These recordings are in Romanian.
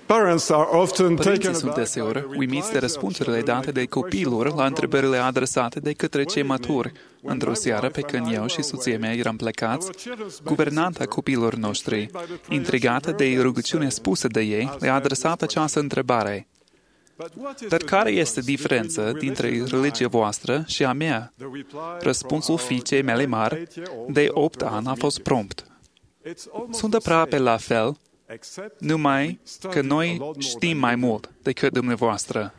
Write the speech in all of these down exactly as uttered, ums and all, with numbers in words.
Parents are often Părinții taken sunt aback deseori by the uimiți de replies răspunsurile that are date de made to copiilor la questions întrebările adresate de către cei One maturi. evening, when Într-o my seară, wife pe and când I eu were și soția mea away, eram plecați, our children's guvernanta babysitter, copiilor noștri, intrigued by the prayers intrigată she de heard them rugăciunea say, spusă de ei, asked le-a her adresat this această întrebare. But what is Dar the care este difference diferența between dintre religion and religia mine? voastră și a mea? The reply Răspunsul from our fiicei mele mari, eight-year-old de daughter opt was ani, a fost immediate. prompt. It's almost Sunt the aproape same, la fel, except numai we că study a noi lot more știm than mai you do. mult decât dumneavoastră.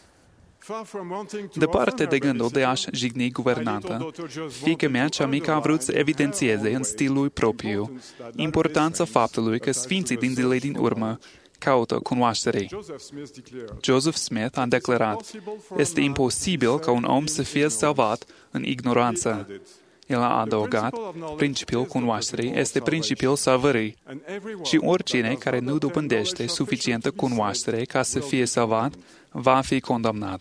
Far from wanting to Departe offend de her gândul de a-și babysitter, jigni my little guvernanta, daughter just fiica mea wanted cea to mică a vrut să underline in her evidențieze own în way stilul propriu importance that that importanța these things faptului că attach to sfinții the din zilele search din for urmă knowledge. caută cunoașterii. Joseph Smith declared, Joseph Smith a declarat, este imposibil ca un om să fie salvat în ignoranță. El a adăugat, principiul cunoașterii este principiul salvării și oricine care nu dobândește suficientă cunoaștere ca să fie salvat, va fi condamnat.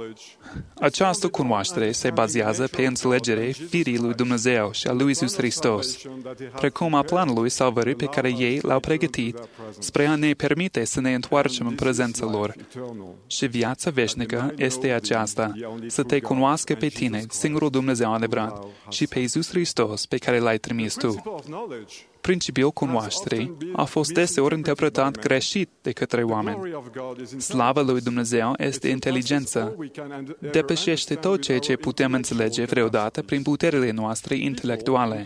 Această cunoaștere se bazează pe înțelegerea firii lui Dumnezeu și a lui Iisus Hristos, precum a planului salvării pe care ei l-au pregătit spre a ne permite să ne întoarcem în prezența lor. Și viața veșnică este aceasta, să te cunoască pe tine, singurul Dumnezeu adevărat, și pe Iisus Hristos pe care l-ai trimis tu. Principiul cunoașterii a fost deseori interpretat greșit de către oameni. Slava lui Dumnezeu este inteligență. Depășește tot ceea ce putem înțelege vreodată prin puterile noastre intelectuale.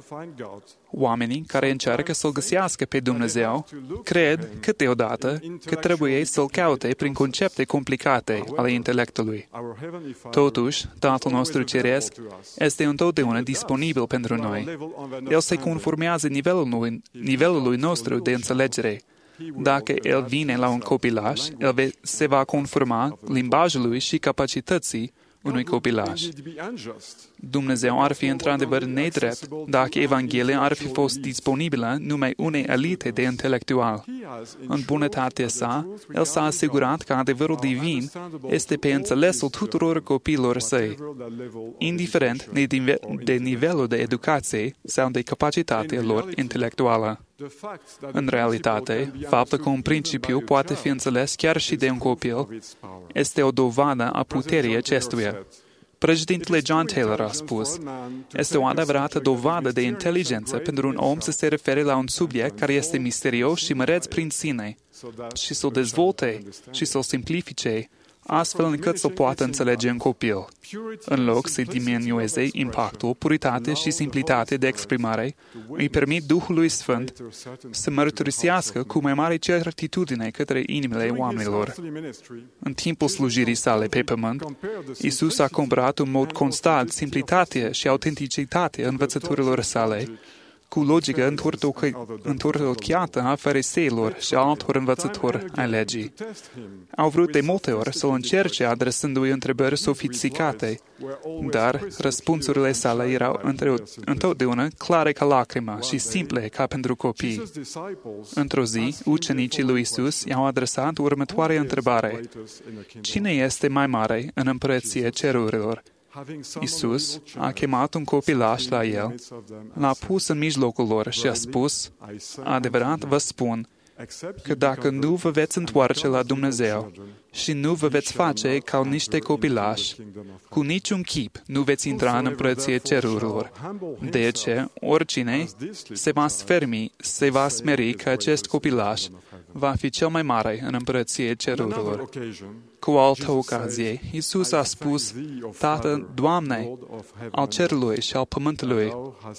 Oamenii care încearcă să-L găsească pe Dumnezeu cred câteodată că trebuie să-L caute prin concepte complicate ale intelectului. Totuși, Tatăl nostru Ceresc este întotdeauna disponibil pentru noi. El se conformează nivelului, nivelului nostru de înțelegere. Dacă El vine la un copilaș, El ve- se va conforma limbajului și capacității unui copilaș. Dumnezeu ar fi într-adevăr nedrept dacă Evanghelia ar fi fost disponibilă numai unei elite de intelectuali. În bunătatea sa, El s-a asigurat că adevărul divin este pe înțelesul tuturor copiilor săi, indiferent de nivelul de educație sau de capacitatea lor intelectuală. În realitate, faptul că un principiu poate fi înțeles chiar și de un copil este o dovadă a puterii acestuia. Președintele John Taylor a spus, este o adevărată dovadă de inteligență pentru un om să se refere la un subiect care este misterios și măreț prin sine și să-l dezvolte și să-l simplifice, astfel încât să poată înțelege un copil. În loc să diminueze impactul, puritate și simplitate de exprimare, îi permit Duhului Sfânt să mărturisească cu mai mare certitudine către inimile oamenilor. În timpul slujirii sale pe pământ, Iisus a comparat în mod constant simplitatea și autenticitatea învățăturilor sale cu logică întortocheată a fariseilor și a altor învățători ai legii. Au vrut de multe ori să-l încerce adresându-i întrebări sofisticate, dar răspunsurile sale erau întotdeauna clare ca lacrima și simple ca pentru copii. Într-o zi, ucenicii lui Iisus i-au adresat următoarea întrebare: cine este mai mare în împărăția cerurilor? Iisus a chemat un copilaș la el, l-a pus în mijlocul lor și a spus, adevărat vă spun, că dacă nu vă veți întoarce la Dumnezeu și nu vă veți face ca niște copilași, cu niciun chip nu veți intra în împărăția cerurilor. De aceea, oricine se va sfermi, se va smeri că acest copilaș va fi cel mai mare în împărăția cerurilor. Cu o altă ocazie, Iisus a spus, Tată, Doamne, al cerului și al pământului,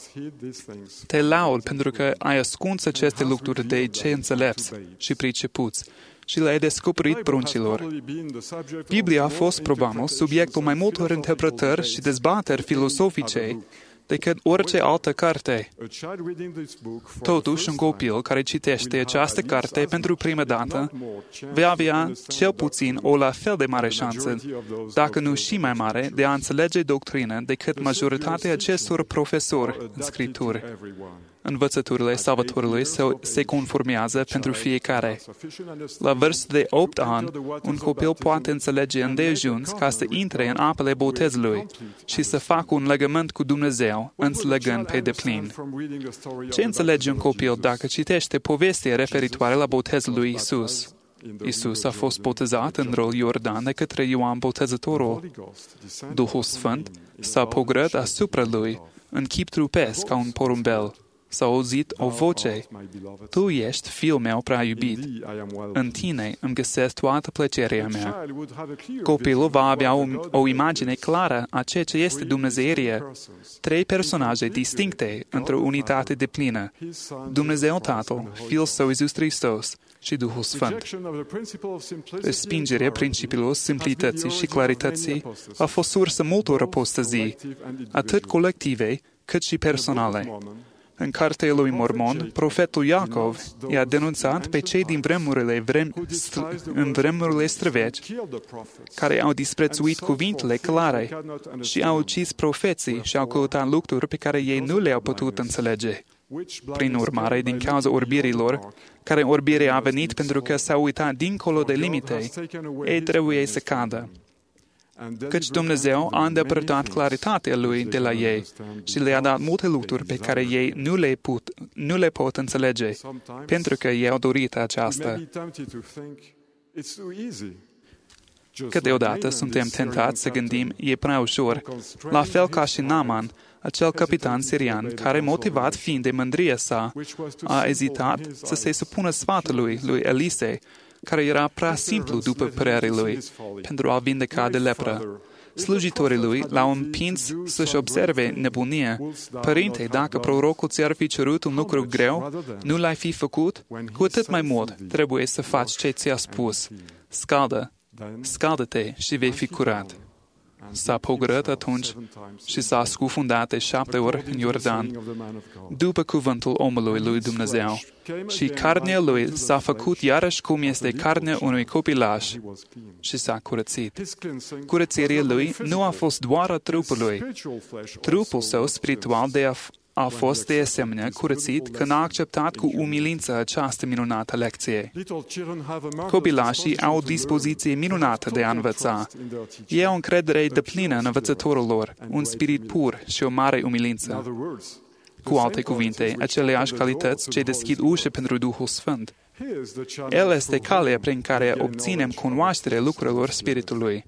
te laud pentru că ai ascuns aceste lucruri de cei înțelepți și pricepuți și le-ai descoperit pruncilor. Biblia a fost, probabil, subiectul mai multor interpretări și dezbateri filosofice decât orice altă carte. Totuși, un copil care citește această carte pentru prima dată va avea cel puțin o la fel de mare șansă, dacă nu și mai mare, de a înțelege doctrină decât majoritatea acestor profesori în Scripturi. Învățăturile Salvatorului se conformează pentru fiecare. La vârsta de opt ani, un copil poate înțelege îndeajuns ca să intre în apele botezului și să facă un legământ cu Dumnezeu, înțelegând pe deplin. Ce înțelege un copil dacă citește povestea referitoare la botezul lui Iisus? Isus a fost botezat în râul Iordan de către Ioan Botezătorul. Duhul Sfânt s-a pogorât asupra lui în chip trupesc ca un porumbel. S-a auzit o voce: Tu ești Fiul meu prea iubit. În tine îmi găsesc toată plăcerea mea. Copilul va avea o, o imagine clară a ceea ce este dumnezeirie. Trei personaje distincte într-o unitate deplină: Dumnezeu Tatăl, Fiul Său Iisus Hristos și Duhul Sfânt. Respingerea principiului simplității și clarității a fost sursă multor apostazii, atât colective cât și personale. În cartea lui Mormon, profetul Iacov i-a denunțat pe cei din vremurile, vrem, str- în vremurile străveci, care au disprețuit cuvintele clare și au ucis profeții și au căutat lucruri pe care ei nu le-au putut înțelege. Prin urmare, din cauza orbirilor, care orbire a venit pentru că s-au uitat dincolo de limite, ei trebuie să cadă. Căci Dumnezeu a îndepărtat claritatea Lui de la ei și le-a dat multe lucruri pe care ei nu le, put, nu le pot înțelege, pentru că ei au dorit aceasta. Câteodată suntem tentați să gândim, e prea ușor, la fel ca și Naaman, acel capitan sirian, care, motivat fiind de mândria sa, a ezitat să se supună sfatului lui Elise, care era prea simplu după părerea lui, pentru a vindeca de lepră. Slujitorii lui l-au împins să-și observe nebunia. Părinte, dacă prorocul ți-ar fi cerut un lucru greu, nu l-ai fi făcut? Cu atât mai mult, trebuie să faci ce ți-a spus. Scaldă, scaldă-te și vei fi curat. S-a pogorât atunci și s-a scufundat de șapte ori în Iordan, după cuvântul omului lui Dumnezeu. Și carnea lui s-a făcut iarăși cum este carnea unui copilaș și s-a curățit. Curățirea lui nu a fost doar a trupului. Trupul său spiritual de a a fost de asemenea curățit când a acceptat cu umilință această minunată lecție. Copilașii au o dispoziție minunată de a învăța. Ei au încredere deplină în învățătorul lor, un spirit pur și o mare umilință. Cu alte cuvinte, aceleași calități ce deschid ușa pentru Duhul Sfânt. El este calea prin care obținem cunoașterea lucrurilor Spiritului.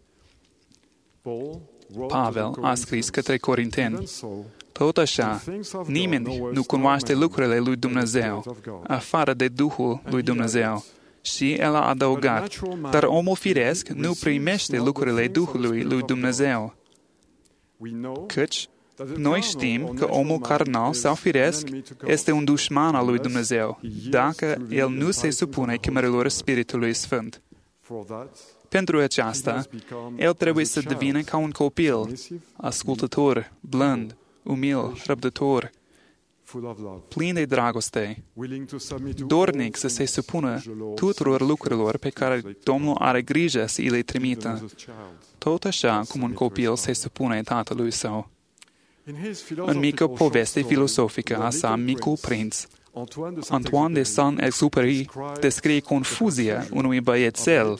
Pavel a scris către Corinteni: Tot așa, nimeni nu cunoaște lucrurile lui Dumnezeu, afară de Duhul lui Dumnezeu. Și el a adăugat: Dar omul firesc nu primește lucrurile Duhului lui Dumnezeu. Căci noi știm că omul carnal sau firesc este un dușman al lui Dumnezeu, dacă el nu se supune chemărilor Spiritului Sfânt. Pentru aceasta, el trebuie să devină ca un copil, ascultător, blând, umil, răbdător, plin de dragoste, dornic să se supună tuturor lucrurilor pe care Domnul are grijă să îi le trimită, tot așa cum un copil se supune tatălui său. În mică poveste filosofică a sa, Micul Prinț, Antoine de Saint-Exupéry descrie confuzia unui băiețel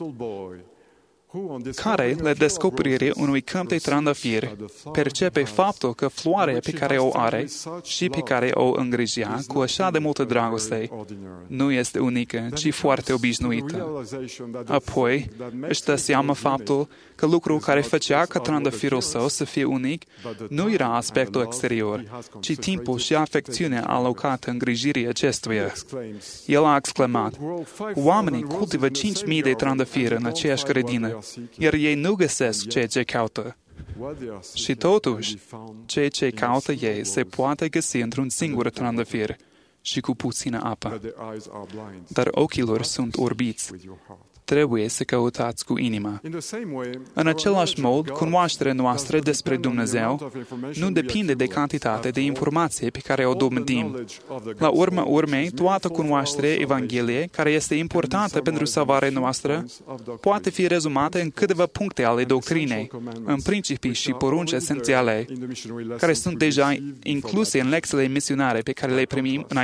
care, la descoperirea unui câmp de trandafiri, percepe faptul că floarea pe care o are și pe care o îngrijea cu așa de multă dragoste nu este unică, ci foarte obișnuită. Apoi își dă seama faptul că lucrul care făcea ca trandafirul său să fie unic nu era aspectul exterior, ci timpul și afecțiunea alocată îngrijirii acestuia. El a exclamat: Oamenii cultivă cinci mii de trandafiri în aceeași grădină, iar ei nu găsesc ceea ce caută. Și totuși, ceea ce caută ei se poate găsi într-un singur trandafir și cu puțină apă. Dar ochii lor sunt orbiți. Trebuie să căutați cu inima. În același mod, cunoașterea noastră despre Dumnezeu nu depinde de cantitatea de informație pe care o dobândim. La urma urmei, toată cunoașterea Evangheliei, care este importantă pentru salvarea noastră, poate fi rezumată în câteva puncte ale doctrinei, în principii și porunci esențiale, care sunt deja incluse în lecțiile misionare pe care le primim înainte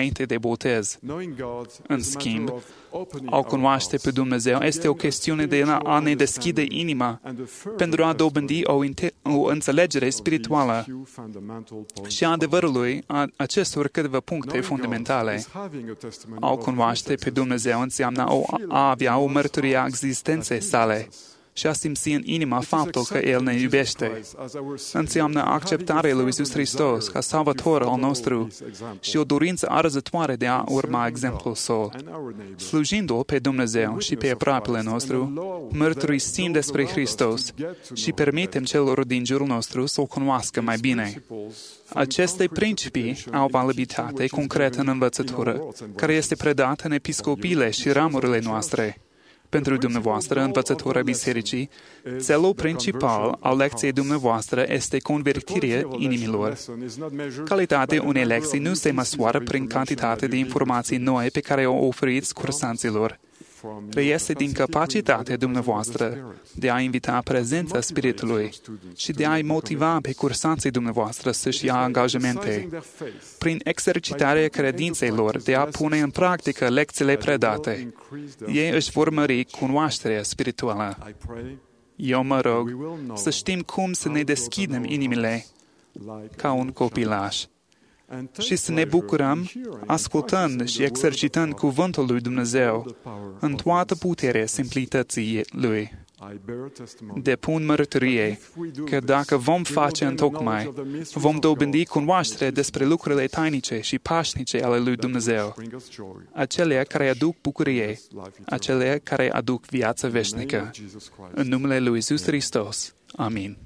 înainte de botez. În schimb, a cunoaște pe Dumnezeu este o chestiune de a ne deschide inima pentru a dobândi o, o înțelegere spirituală și a adevărului a acestor câteva puncte fundamentale. A cunoaște pe Dumnezeu înseamnă a avea o mărturie a existenței sale și a simți în inima faptul că El ne iubește. Înseamnă acceptarea lui Iisus Hristos ca salvator al nostru și o dorință arzătoare de a urma exemplul Său. Slujindu-L pe Dumnezeu și pe aproapele nostru, mărturisim despre Hristos și permitem celor din jurul nostru să o cunoască mai bine. Aceste principii au valabilitate concretă în învățătură, care este predată în episcopiile și ramurile noastre. Pentru dumneavoastră, învățătura bisericii, țelul principal al lecției dumneavoastră este convertirea inimilor. Calitatea unei lecții nu se măsoară prin cantitatea de informații noi pe care o oferiți cursanților. Reiese din capacitatea dumneavoastră de a invita prezența Spiritului și de a-i motiva pe cursanții dumneavoastră să-și ia angajamente. Prin exercitarea credinței lor de a pune în practică lecțiile predate, ei își vor mări cunoașterea spirituală. Eu mă rog să știm cum să ne deschidem inimile ca un copilaș și să ne bucurăm ascultând și exercitând cuvântul lui Dumnezeu în toată puterea simplității Lui. Depun mărturie că dacă vom face întocmai, vom dobândi cunoaștere despre lucrurile tainice și pașnice ale lui Dumnezeu, acelea care aduc bucurie, acelea care aduc viață veșnică. În numele lui Iisus Hristos. Amin.